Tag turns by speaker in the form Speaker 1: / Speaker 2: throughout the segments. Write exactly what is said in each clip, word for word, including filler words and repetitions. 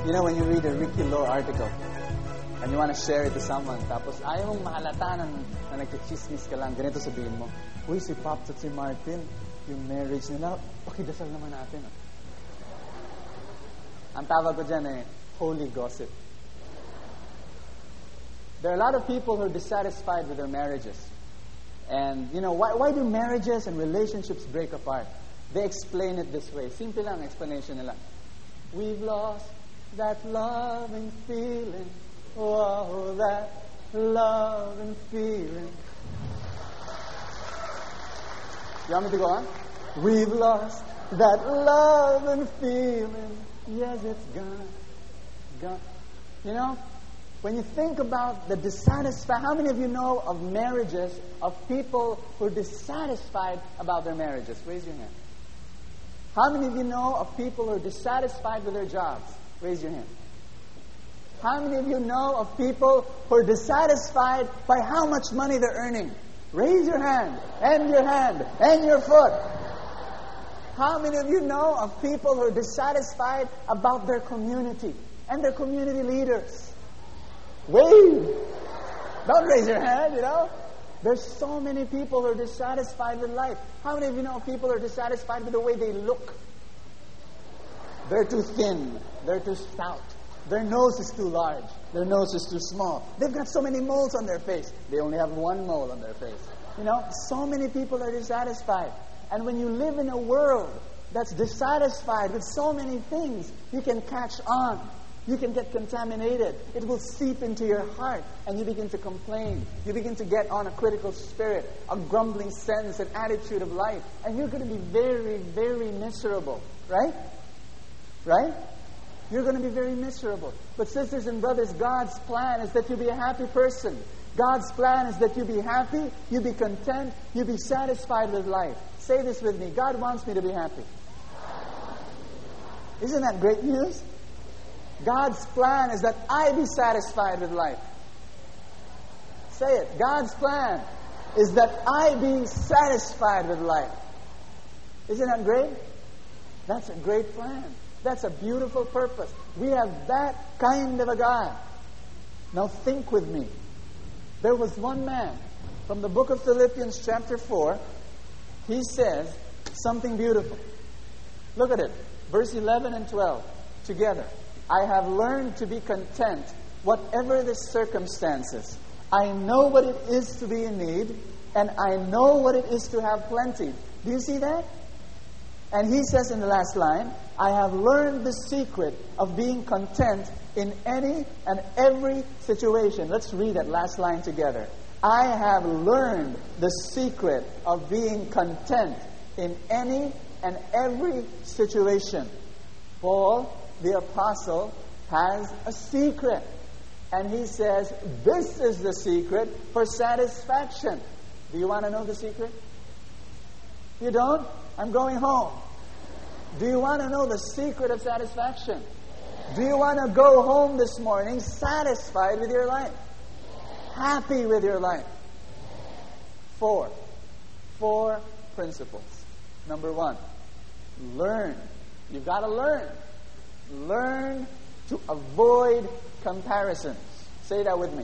Speaker 1: You know, when you read a Ricky Lo article and you want to share it to someone, tapos ayaw mong mahalata na, na nagkichismis ka lang, ganito sabihin mo, uy, si Pop at si Martin, yung marriage nila, pakidasal naman natin. Ah. Ang tawag ko dyan eh, holy gossip. There are a lot of people who are dissatisfied with their marriages. And, you know, why, why do marriages and relationships break apart? They explain it this way. Simple lang explanation nila. We've lost that loving feeling. Oh, that loving feeling. You want me to go on? We've lost that loving feeling. Yes, it's gone. Gone. You know, when you think about the dissatisfied, how many of you know of marriages of people who are dissatisfied about their marriages? Raise your hand. How many of you know of people who are dissatisfied with their jobs? Raise your hand. How many of you know of people who are dissatisfied by how much money they're earning? Raise your hand, and your hand, and your foot. How many of you know of people who are dissatisfied about their community and their community leaders? Wave. Don't raise your hand, you know. There's so many people who are dissatisfied with life. How many of you know of people who are dissatisfied with the way they look? They're too thin. They're too stout. Their nose is too large. Their nose is too small. They've got so many moles on their face. They only have one mole on their face. You know, so many people are dissatisfied. And when you live in a world that's dissatisfied with so many things, you can catch on. You can get contaminated. It will seep into your heart and you begin to complain. You begin to get on a critical spirit, a grumbling sense, an attitude of life. And you're going to be very, very miserable. Right? Right? You're going to be very miserable. But sisters and brothers, God's plan is that you be a happy person. God's plan is that you be happy, you be content, you be satisfied with life. Say this with me. God wants me to be happy. Isn't that great news? God's plan is that I be satisfied with life. Say it. God's plan is that I be satisfied with life. Isn't that great? That's a great plan. That's a beautiful purpose. We have that kind of a God. Now think with me. There was one man from the book of Philippians chapter four. He says something beautiful. Look at it. Verse eleven and twelve together. I have learned to be content whatever the circumstances. I know what it is to be in need, and I know what it is to have plenty. Do you see that? And he says in the last line, I have learned the secret of being content in any and every situation. Let's read that last line together. I have learned the secret of being content in any and every situation. Paul, the apostle, has a secret. And he says, this is the secret for satisfaction. Do you want to know the secret? You don't? I'm going home. Do you want to know the secret of satisfaction? Do you want to go home this morning satisfied with your life? Happy with your life? Four. Four principles. Number one, learn. You've got to learn. Learn to avoid comparisons. Say that with me.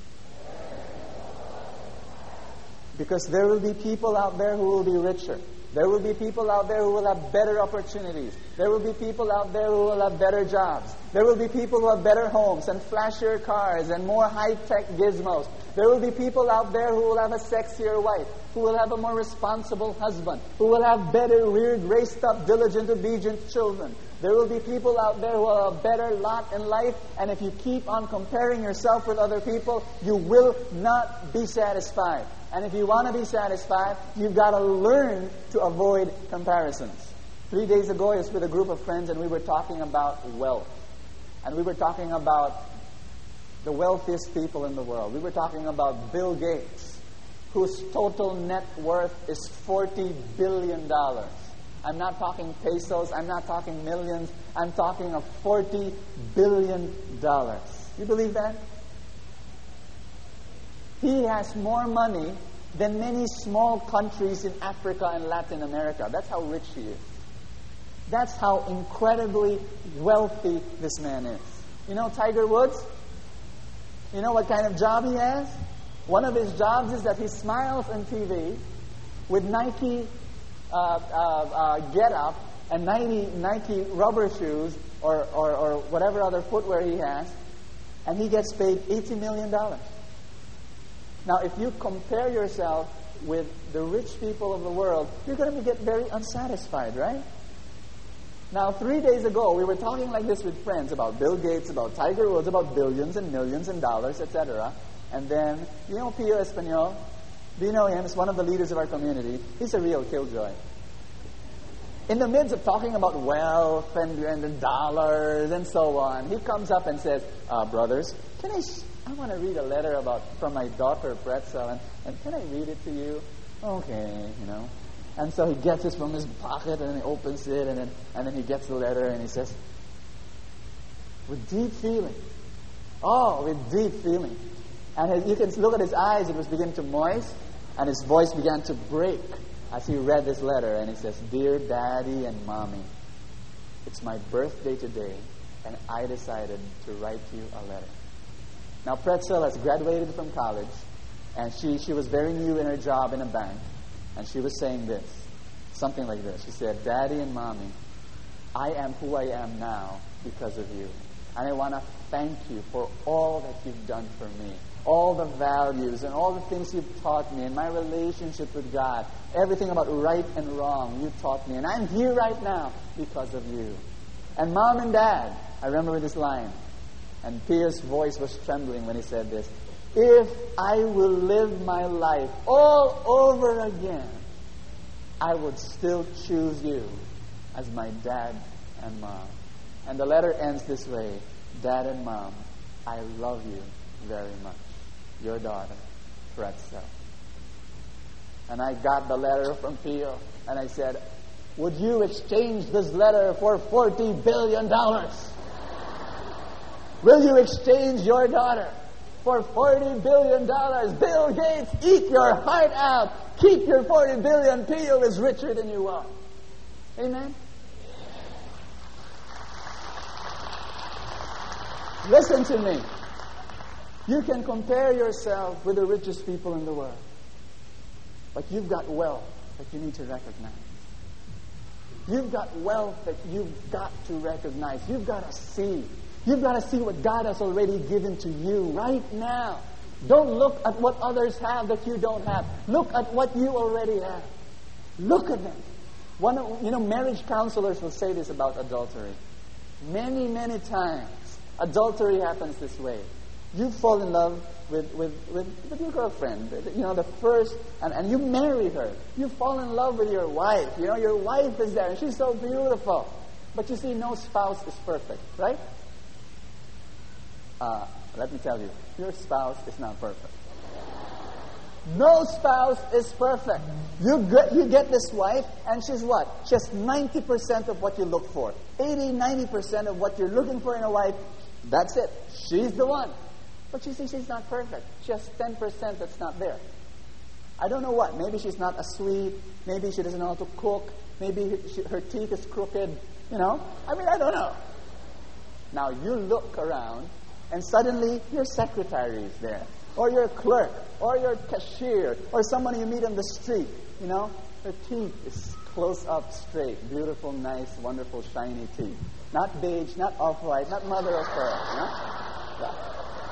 Speaker 1: Because there will be people out there who will be richer. There will be people out there who will have better opportunities. There will be people out there who will have better jobs. There will be people who have better homes and flashier cars and more high-tech gizmos. There will be people out there who will have a sexier wife, who will have a more responsible husband, who will have better, reared, raised up, diligent, obedient children. There will be people out there who have a better lot in life, and if you keep on comparing yourself with other people, you will not be satisfied. And if you want to be satisfied, you've got to learn to avoid comparisons. Three days ago, I was with a group of friends, and we were talking about wealth. And we were talking about the wealthiest people in the world. We were talking about Bill Gates, whose total net worth is forty billion dollars. I'm not talking pesos. I'm not talking millions. I'm talking of forty billion dollars. You believe that? He has more money than many small countries in Africa and Latin America. That's how rich he is. That's how incredibly wealthy this man is. You know Tiger Woods? You know what kind of job he has? One of his jobs is that he smiles on T V with Nike uh, uh, uh, get-up and Nike, Nike rubber shoes or, or, or whatever other footwear he has, and he gets paid eighty million dollars. Now, if you compare yourself with the rich people of the world, you're going to get very unsatisfied, right? Now, three days ago, we were talking like this with friends about Bill Gates, about Tiger Woods, about billions and millions and dollars, et cetera. And then, you know Pio Espanol? Do you know him? He's one of the leaders of our community. He's a real killjoy. In the midst of talking about wealth and, and the dollars and so on, he comes up and says, uh, brothers, can I, sh- I want to read a letter about from my daughter, Pretzel, and, and can I read it to you? Okay, you know. And so he gets it from his pocket and he opens it and then, and then he gets the letter and he says, with deep feeling. Oh, with deep feeling. And his, you can look at his eyes, it was beginning to moist, and his voice began to break as he read this letter. And he says, Dear Daddy and Mommy, it's my birthday today, and I decided to write you a letter. Now, Pretzel has graduated from college, and she, she was very new in her job in a bank, and she was saying this, something like this. She said, Daddy and Mommy, I am who I am now because of you. And I want to thank you for all that you've done for me. All the values and all the things you've taught me and my relationship with God. Everything about right and wrong you taught me. And I'm here right now because of you. And Mom and Dad, I remember this line. And Pio's voice was trembling when he said this. If I will live my life all over again, I would still choose you as my dad and mom. And the letter ends this way. Dad and Mom, I love you very much. Your daughter, Pretzel. And I got the letter from Pio, and I said, would you exchange this letter for forty billion dollars? Will you exchange your daughter for forty billion dollars? Bill Gates, eat your heart out. Keep your forty billion dollars. Pio is richer than you are. Amen? Listen to me. You can compare yourself with the richest people in the world. But you've got wealth that you need to recognize. You've got wealth that you've got to recognize. You've got to see. You've got to see what God has already given to you right now. Don't look at what others have that you don't have. Look at what you already have. Look at them. One of, you know, marriage counselors will say this about adultery. Many, many times, adultery happens this way. You fall in love with, with, with, with your girlfriend, you know, the first, and, and you marry her. You fall in love with your wife. You know, your wife is there, and she's so beautiful. But you see, no spouse is perfect, right? Uh, let me tell you, your spouse is not perfect. No spouse is perfect. You get, you get this wife, and she's what? She's ninety percent of what you look for. eighty, ninety percent of what you're looking for in a wife. That's it. She's the one. But you see, she's not perfect. She has ten percent that's not there. I don't know what. Maybe she's not as sweet. Maybe she doesn't know how to cook. Maybe she, her teeth is crooked. You know? I mean, I don't know. Now, you look around, and suddenly your secretary is there. Or your clerk. Or your cashier. Or someone you meet on the street. You know? Her teeth is close up straight. Beautiful, nice, wonderful, shiny teeth. Not beige, not off-white, not mother of pearl. You know? Yeah.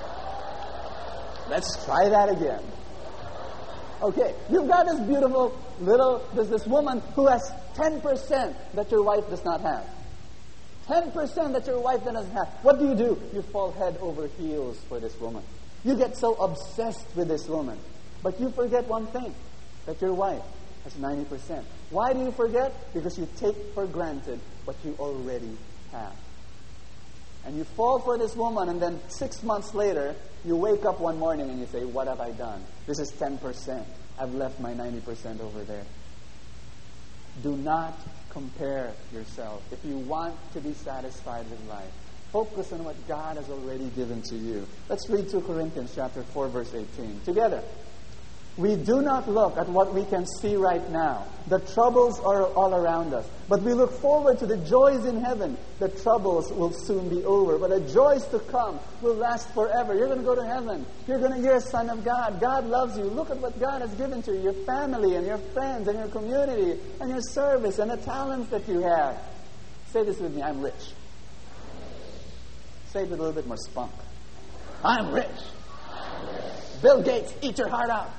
Speaker 1: Let's try that again. Okay, you've got this beautiful little, there's this woman who has ten percent that your wife does not have. ten percent that your wife doesn't have. What do you do? You fall head over heels for this woman. You get so obsessed with this woman. But you forget one thing, that your wife has ninety percent. Why do you forget? Because you take for granted what you already have. And you fall for this woman, and then six months later, you wake up one morning and you say, what have I done? This is ten percent. I've left my ninety percent over there. Do not compare yourself. If you want to be satisfied with life, focus on what God has already given to you. Let's read Second Corinthians chapter four, verse eighteen. Together. We do not look at what we can see right now. The troubles are all around us. But we look forward to the joys in heaven. The troubles will soon be over. But the joys to come will last forever. You're going to go to heaven. You're going to, you're a son of God. God loves you. Look at what God has given to you. Your family and your friends and your community and your service and the talents that you have. Say this with me. I'm rich. Say it with a little bit more spunk. I'm rich. I'm rich. Bill Gates, eat your heart out.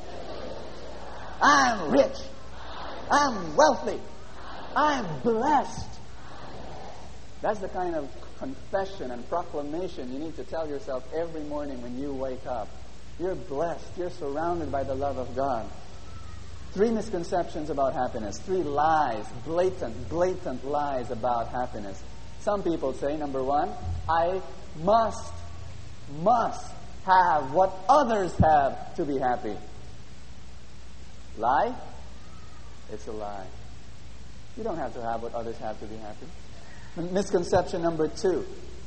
Speaker 1: I'm rich. I'm wealthy. I'm blessed. That's the kind of confession and proclamation you need to tell yourself every morning when you wake up. You're blessed. You're surrounded by the love of God. Three misconceptions about happiness. Three lies, blatant, blatant lies about happiness. Some people say, number one, I must, must have what others have to be happy. Lie? It's a lie. You don't have to have what others have to be happy. Misconception number two.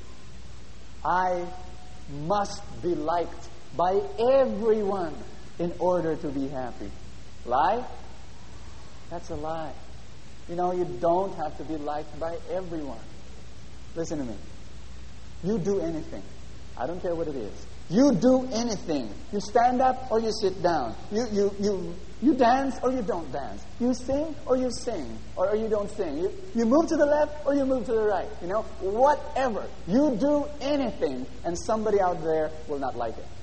Speaker 1: I must be liked by everyone in order to be happy. Lie? That's a lie. You know, you don't have to be liked by everyone. Listen to me. You do anything. I don't care what it is. You do anything. You stand up or you sit down. You you you you dance or you don't dance. You sing or you sing or you don't sing. You you move to the left or you move to the right. You know, whatever. You do anything and somebody out there will not like it.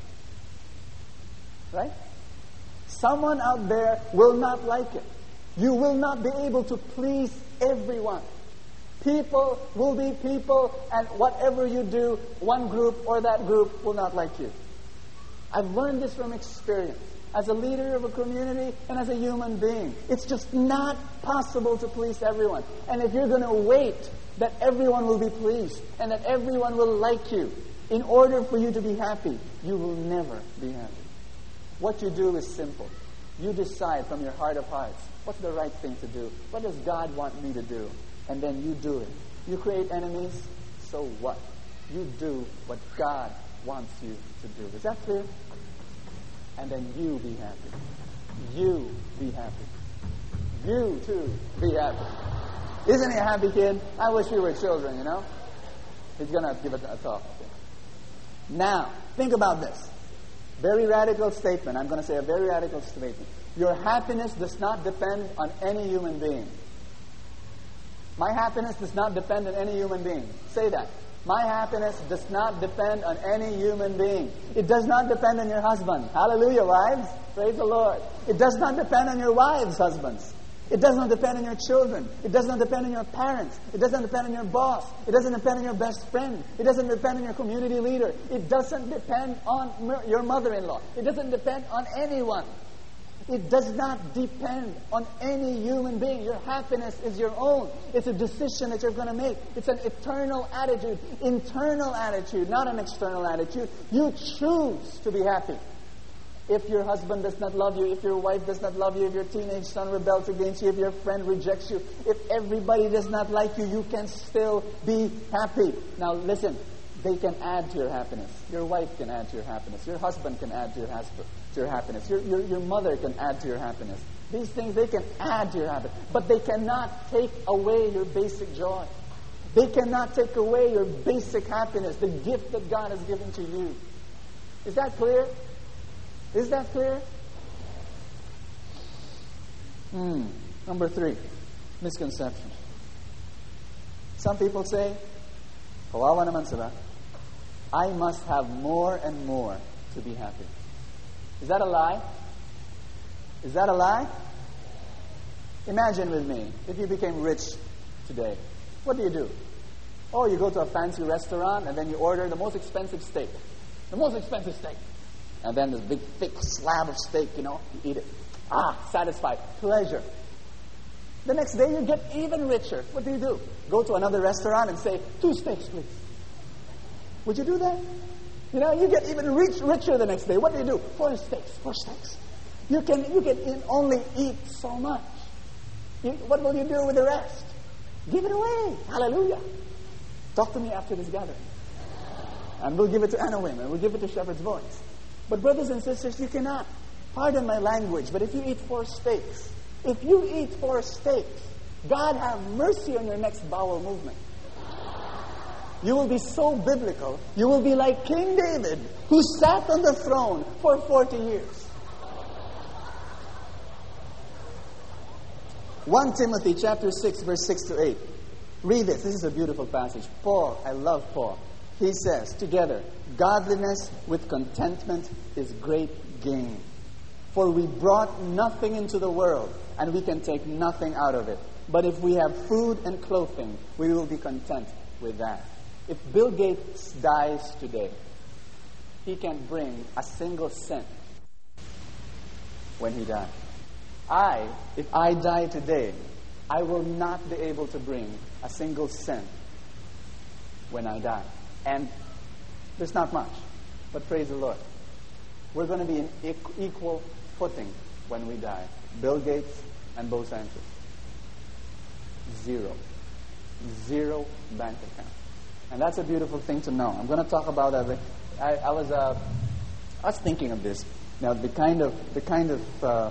Speaker 1: Right? Someone out there will not like it. You will not be able to please everyone. People will be people, and whatever you do, one group or that group will not like you. I've learned this from experience. As a leader of a community and as a human being, it's just not possible to please everyone. And if you're going to wait that everyone will be pleased and that everyone will like you, in order for you to be happy, you will never be happy. What you do is simple. You decide from your heart of hearts, what's the right thing to do? What does God want me to do? And then you do it. You create enemies, so what? You do what God wants you to do. Is that clear? And then you be happy. You be happy. You too be happy. Isn't he a happy kid? I wish we were children, you know? He's going to give it a talk. Now, think about this. Very radical statement. I'm going to say a very radical statement. Your happiness does not depend on any human being. My happiness does not depend on any human being. Say that. My happiness does not depend on any human being. It does not depend on your husband. Hallelujah, wives. Praise the Lord. It does not depend on your wives, husbands. It does not depend on your children. It does not depend on your parents. It doesn't depend on your boss. It doesn't depend on your best friend. It doesn't depend on your community leader. It doesn't depend on your mother-in-law. It doesn't depend on anyone. It does not depend on any human being. Your happiness is your own. It's a decision that you're going to make. It's an eternal attitude, internal attitude, not an external attitude. You choose to be happy. If your husband does not love you, if your wife does not love you, if your teenage son rebels against you, if your friend rejects you, if everybody does not like you, you can still be happy. Now listen, they can add to your happiness. Your wife can add to your happiness. Your husband can add to your husband. To your happiness. Your, your, your mother can add to your happiness. These things, they can add to your happiness. But they cannot take away your basic joy. They cannot take away your basic happiness, the gift that God has given to you. Is that clear? Is that clear? Hmm. Number three, misconception. Some people say, kawawa naman sila, I must have more and more to be happy. Is that a lie? Is that a lie? Imagine with me, if you became rich today, what do you do? Oh, you go to a fancy restaurant and then you order the most expensive steak. The most expensive steak. And then this big, thick slab of steak, you know, you eat it. Ah, satisfied. Pleasure. The next day you get even richer. What do you do? Go to another restaurant and say, two steaks, please. Would you do that? You know, you get even rich, richer the next day. What do you do? Four steaks, four steaks. You can you can eat, only eat so much. You, what will you do with the rest? Give it away. Hallelujah. Talk to me after this gathering. And we'll give it to Anna Wim, and we'll give it to Shepherd's Voice. But brothers and sisters, you cannot. Pardon my language, but if you eat four steaks, if you eat four steaks, God have mercy on your next bowel movement. You will be so biblical. You will be like King David, who sat on the throne for forty years. First Timothy chapter six, verse six to eight. Read this. This is a beautiful passage. Paul, I love Paul. He says, together, godliness with contentment is great gain. For we brought nothing into the world, and we can take nothing out of it. But if we have food and clothing, we will be content with that. If Bill Gates dies today, he can't bring a single cent when he dies. I, if I die today, I will not be able to bring a single cent when I die. And there's not much, but praise the Lord. We're going to be in equal footing when we die. Bill Gates and Bo Sanchez. Zero. Zero bank account. And that's a beautiful thing to know. I'm going to talk about that. I, I was uh, I was thinking of this. Now, the kind of the kind of uh,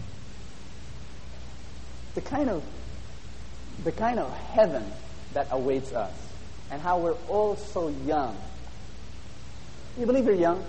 Speaker 1: the kind of the kind of heaven that awaits us, and how we're all so young. You believe you're young?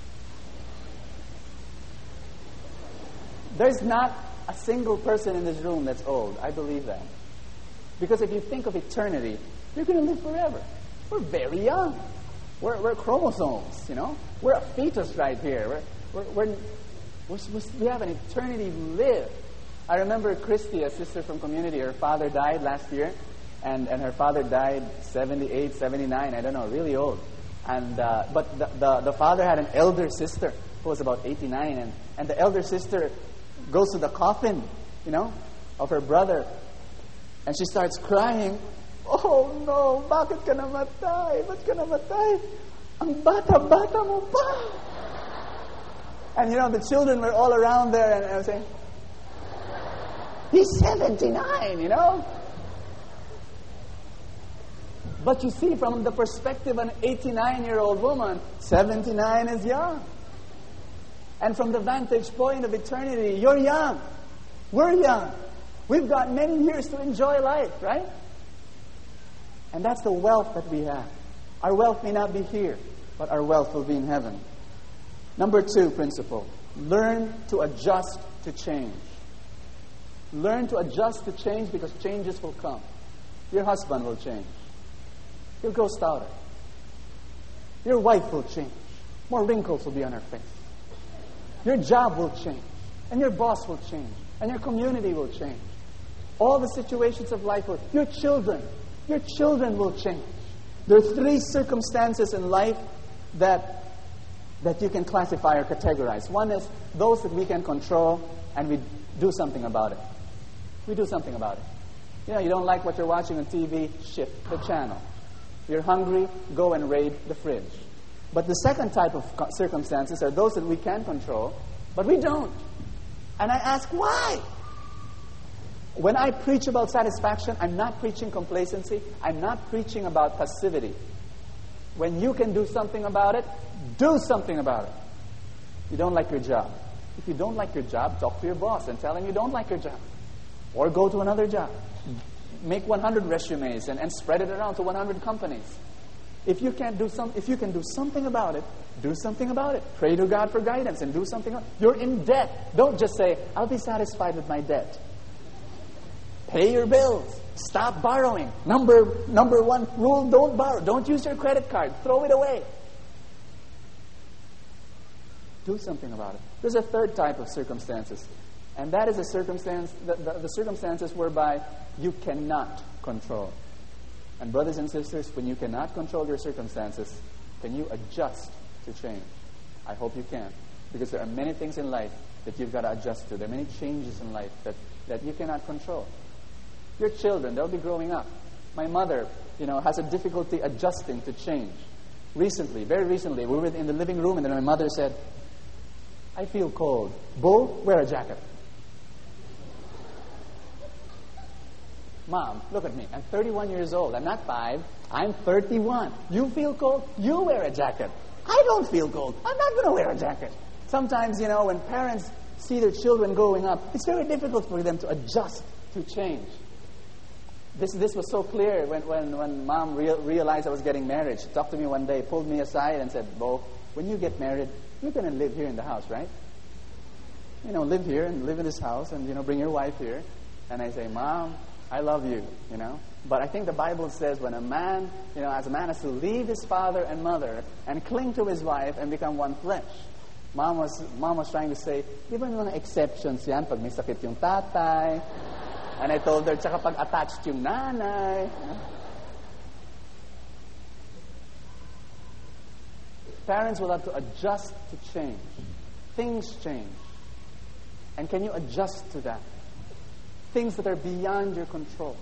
Speaker 1: There's not a single person in this room that's old. I believe that. Because if you think of eternity, you're going to live forever. We're very young. We're, we're chromosomes, you know. We're a fetus right here. We're, we're, we're, we're supposed to, we have an eternity to live. I remember Christy, a sister from community, her father died last year. And, and her father died seventy-eight, seventy-nine, I don't know, really old. And uh, But the, the, the father had an elder sister who was about eighty-nine. And, and the elder sister goes to the coffin, you know, of her brother. And she starts crying. Oh no, bakit ka namatay? Ba't ka namatay? Ang bata-bata mo pa. And you know, the children were all around there and, and saying, he's seventy-nine, you know. But you see, from the perspective of an eighty-nine-year-old woman, seventy-nine is young. And from the vantage point of eternity, you're young. We're young. We've got many years to enjoy life, right? And that's the wealth that we have. Our wealth may not be here, but our wealth will be in heaven. Number two principle, learn to adjust to change. Learn to adjust to change, because changes will come. Your husband will change. He'll grow stouter. Your wife will change. More wrinkles will be on her face. Your job will change. And your boss will change. And your community will change. All the situations of life will. Your children. Your children will change. There are three circumstances in life that, that you can classify or categorize. One is those that we can control, and we do something about it. We do something about it. You know, you don't like what you're watching on T V, shift the channel. You're hungry, go and raid the fridge. But the second type of circumstances are those that we can control, but we don't. And I ask, why? When I preach about satisfaction, I'm not preaching complacency. I'm not preaching about passivity. When you can do something about it, do something about it. You don't like your job. If you don't like your job, talk to your boss and tell him you don't like your job. Or go to another job. Make one hundred resumes and, and spread it around to one hundred companies. If you can't do some, if you can do something about it, do something about it. Pray to God for guidance and do something. You're in debt. Don't just say, I'll be satisfied with my debt. Pay your bills. Stop borrowing. Number number one rule, don't borrow. Don't use your credit card. Throw it away. Do something about it. There's a third type of circumstances. And that is a circumstance, the, the, the circumstances whereby you cannot control. And brothers and sisters, when you cannot control your circumstances, can you adjust to change? I hope you can. Because there are many things in life that you've got to adjust to. There are many changes in life that, that you cannot control. Your children, they'll be growing up. My mother, you know, has a difficulty adjusting to change. Recently, very recently, we were in the living room and then my mother said, I feel cold. Bo, wear a jacket. Mom, look at me. I'm thirty-one years old. I'm not five. I'm thirty-one. You feel cold? You wear a jacket. I don't feel cold. I'm not going to wear a jacket. Sometimes, you know, when parents see their children growing up, it's very difficult for them to adjust to change. This this was so clear when, when, when Mom real, realized I was getting married. She talked to me one day, pulled me aside and said, Bo, when you get married, you're going to live here in the house, right? You know, live here and live in this house and, you know, bring your wife here. And I say, Mom, I love you, you know. But I think the Bible says when a man, you know, as a man has to leave his father and mother and cling to his wife and become one flesh. Mom was, Mom was trying to say, di ba mga exceptions yan pag may sakit yung tatay? And I told her, tsaka pag attached yung nanay. Parents will have to adjust to change. Things change. And can you adjust to that? Things that are beyond your control.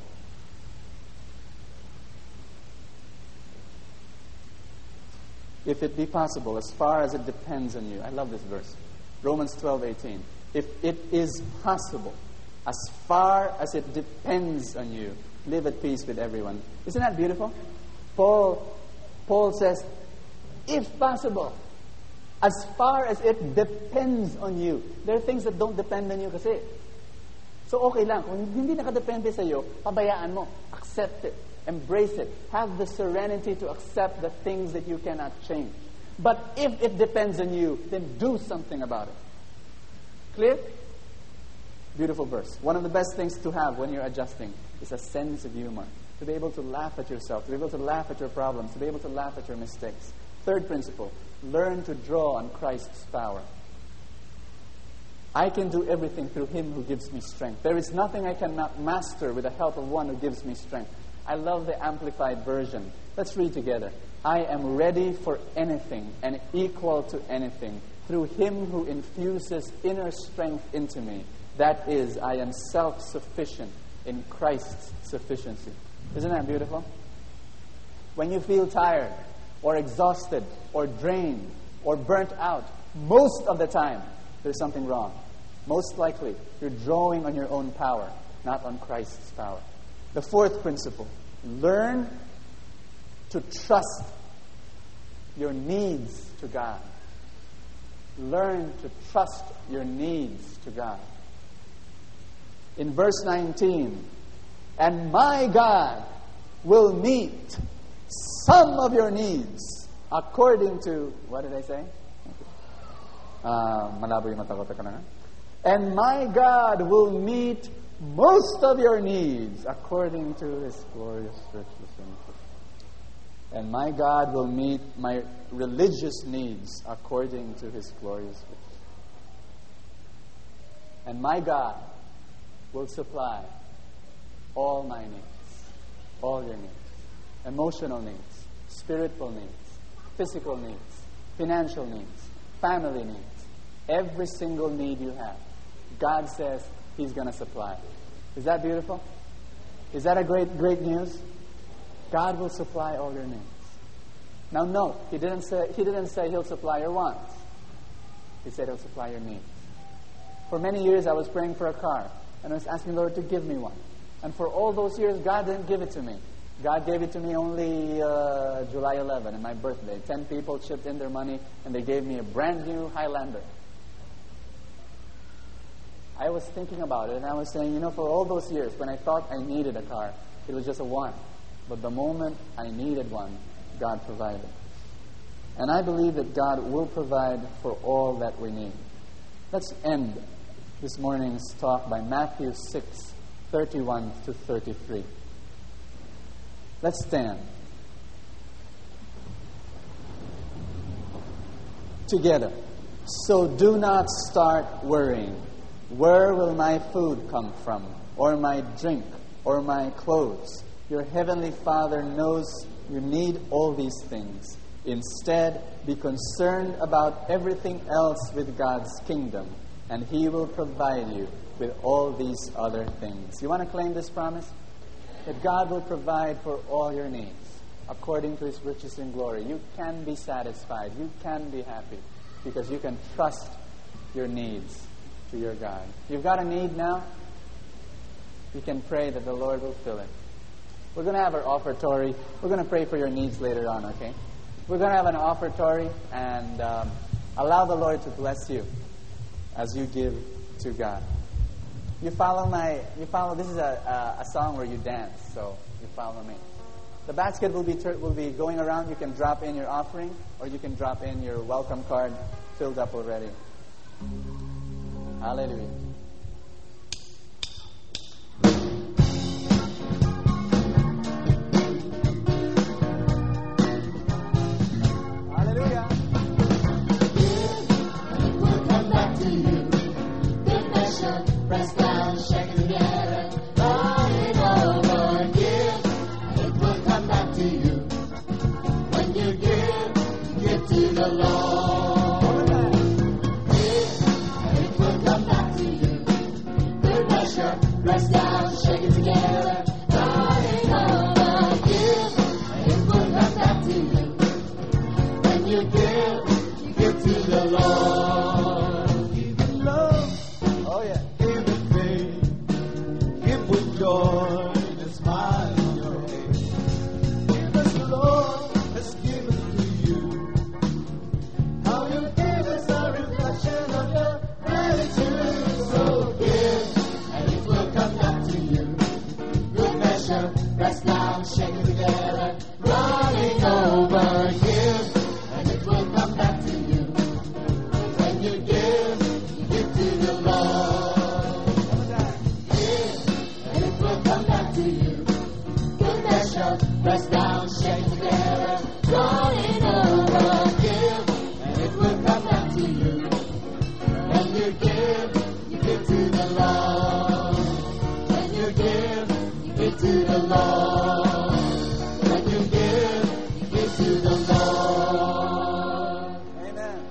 Speaker 1: If it be possible, as far as it depends on you. I love this verse. Romans twelve eighteen. If it is possible, as far as it depends on you, live at peace with everyone. Isn't that beautiful? Paul, Paul says, if possible, as far as it depends on you. There are things that don't depend on you kasi. So okay lang. Kung hindi nakadepende sa iyo, pabayaan mo. Accept it. Embrace it. Have the serenity to accept the things that you cannot change. But if it depends on you, then do something about it. Clear? Beautiful verse. One of the best things to have when you're adjusting is a sense of humor. To be able to laugh at yourself, to be able to laugh at your problems, to be able to laugh at your mistakes. Third principle, learn to draw on Christ's power. I can do everything through Him who gives me strength. There is nothing I cannot master with the help of one who gives me strength. I love the Amplified Version. Let's read together. I am ready for anything and equal to anything through Him who infuses inner strength into me. That is, I am self-sufficient in Christ's sufficiency. Isn't that beautiful? When you feel tired or exhausted or drained or burnt out, most of the time, there's something wrong. Most likely, you're drawing on your own power, not on Christ's power. The fourth principle, learn to trust your needs to God. Learn to trust your needs to God. In verse nineteen, and my God will meet some of your needs according to, what did I say? Uh, malabo yung mata ko, teka lang. And my God will meet most of your needs according to His glorious riches and truth. And my God will meet my religious needs according to His glorious riches. And my God will supply all my needs, all your needs, emotional needs, spiritual needs, physical needs, financial needs, family needs. Every single need you have, God says He's going to supply. Is that beautiful? Is that a great, great news? God will supply all your needs. Now, no, He didn't say He didn't say He'll supply your wants. He said He'll supply your needs. For many years, I was praying for a car, and I was asking the Lord to give me one. And for all those years, God didn't give it to me. God gave it to me only uh, July eleventh, on my birthday. Ten people chipped in their money, and they gave me a brand new Highlander. I was thinking about it, and I was saying, you know, for all those years, when I thought I needed a car, it was just a want. But the moment I needed one, God provided. And I believe that God will provide for all that we need. Let's end this morning's talk by Matthew six, thirty-one to thirty-three. Let's stand together. So do not start worrying. Where will my food come from? Or my drink? Or my clothes? Your heavenly Father knows you need all these things. Instead, be concerned about everything else with God's kingdom, and He will provide you with all these other things. You want to claim this promise? That God will provide for all your needs according to His riches in glory. You can be satisfied. You can be happy because you can trust your needs to your God. You've got a need now? You can pray that the Lord will fill it. We're going to have our offertory. We're going to pray for your needs later on, okay? We're going to have an offertory and um, allow the Lord to bless you. as you give to God. You follow my, you follow, this is a, a, a song where you dance, so you follow me. The basket will be ter- will be going around. You can drop in your offering, or you can drop in your welcome card filled up already. Hallelujah. Hallelujah.
Speaker 2: We'll come back to you. Good measure, press down, shake it together, running over. Give, and it will come back to you. When you give, give to the Lord. Give, and it will come back to you. Good measure, press down, shake it together, running over. Give, and it will come back to you. When you give, give to the Lord.
Speaker 3: Give it love,
Speaker 1: Oh yeah.
Speaker 3: give it faith, give with joy and a smile on your face. Give us the Lord has given to you. How you give us a reflection of your gratitude. So
Speaker 2: Give, and it will come back to you. Good measure, press down, shake it together, running over. Give, and it will come back to you. When you give, you give to the Lord. Give, and it will come back to you. Good measure, press down, shake it together, running over. Give, and it will come back to you. When you give, you give to the Lord. When you give, you give to the Lord. When you give, you give to the Lord.
Speaker 1: Amen.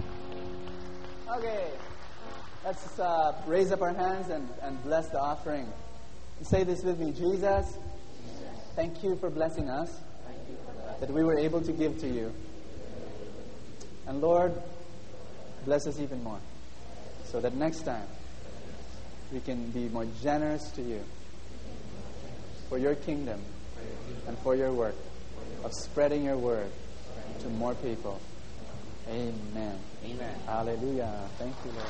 Speaker 1: Okay. Let's uh, raise up our hands and, and bless the offering. Say this with me. Jesus, thank you for blessing us, that we were able to give to you. And Lord, bless us even more, so that next time we can be more generous to you for your kingdom and for your work of spreading your word to more people. Amen.
Speaker 2: Amen.
Speaker 1: Hallelujah. Thank you, Lord.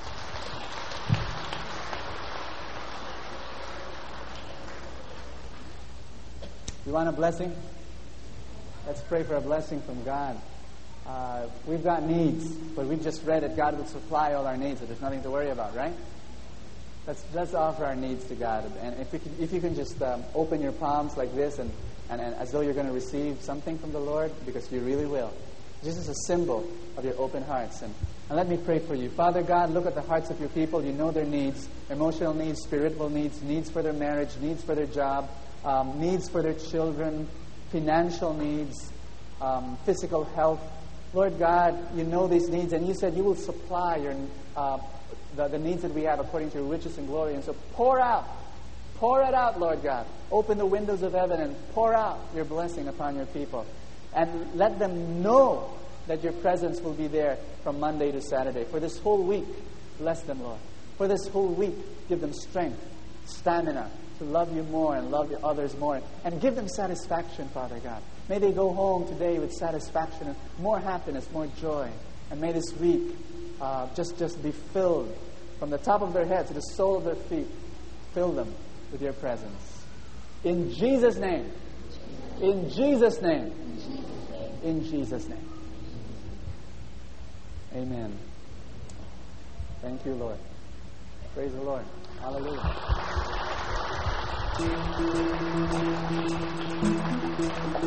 Speaker 1: You want a blessing? Let's pray for a blessing from God. Uh, we've got needs, but we've just read that God will supply all our needs, so there's nothing to worry about, right? Let's let's offer our needs to God, and if you can, if you can just um, open your palms like this, and, and, and as though you're going to receive something from the Lord, because you really will. This is a symbol of your open hearts. And, and let me pray for you. Father God, look at the hearts of your people. You know their needs, emotional needs, spiritual needs, needs for their marriage, needs for their job, um, needs for their children, financial needs, um, physical health. Lord God, you know these needs, and you said you will supply your uh, the, the needs that we have according to your riches and glory. And so pour out, pour it out, Lord God. Open the windows of heaven and pour out your blessing upon your people. And let them know that your presence will be there from Monday to Saturday. For this whole week, bless them, Lord. For this whole week, give them strength, stamina to love you more and love the others more. And give them satisfaction, Father God. May they go home today with satisfaction and more happiness, more joy. And may this week uh, just, just be filled from the top of their head to the sole of their feet. Fill them with your presence. In Jesus' name. In Jesus' name. In Jesus' name. Amen. Thank you, Lord. Praise the Lord. Hallelujah.